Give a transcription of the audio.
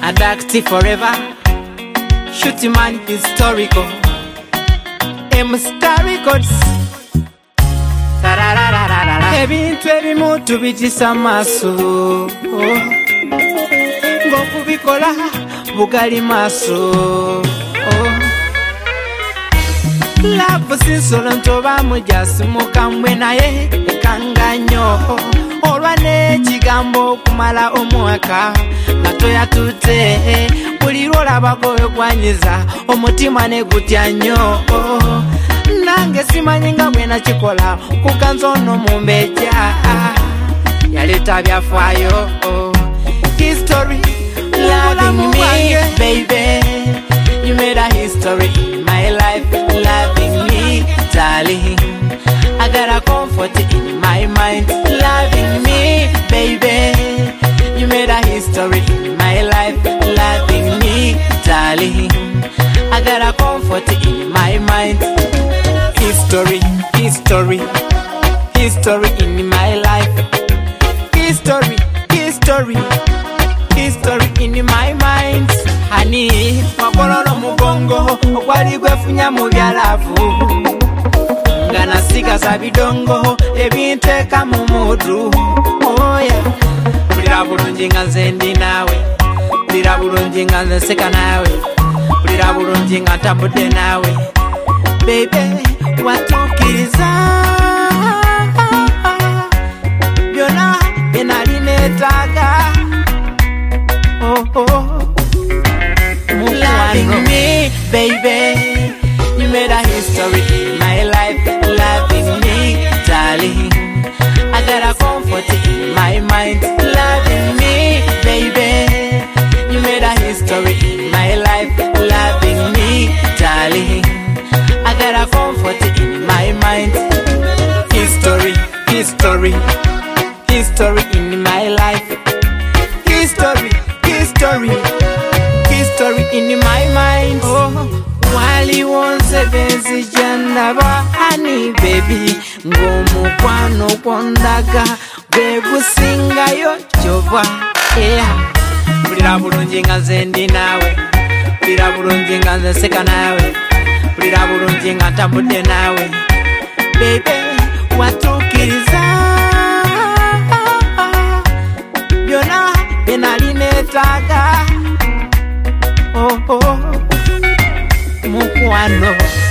Addict forever. Shooting man historical. M-Star Records. Ebintu ebimu tubitisa maaso ng'okubikola bugali maaso Love sinsolo ntoba mujasi mukambwe naye ekanga nnyo olwa n'ekigambo okumala omwaka nga toyatute buli lw'olabako wegwanyiza omutima ne gutya nnyo nange simanyi nga bwe nakikola kuganza ono mu mbeja yaleeta byafaayo history loving me baby you made a history in my life loving me darling I got a comfort in my mind loving me baby you made a history in my life loving me darling I got a comfort in my mind history history history in my life history history history in my mind honey wakololo mugongo okwali gwefunya mu byalavu nga nasigaza bidongo ebinteka mu mudu oya bulira bulungi nga nze ndi naawe bulira bulungi nga nze nseka naawe bulira bulungi nga ntambudde naawe baby watukiriza byonna bye nali neetaaga loving me baby you made a history in my life loving me darling I got a comfort in my mind loving me baby you made a history in my life loving me darling I got a comfort in my mind history history history in my life history history history in my mind waliwo nsebenzi jandaba honey baby ng'omukwano gwondaga gwe gusingayo jova bulira bulungi nga nze ndi naawe bulira bulungi nga nze nseka naawe bulira bulungi nga ntambudde naawe baby watukiriza byonna bye nali neetaaga mukwano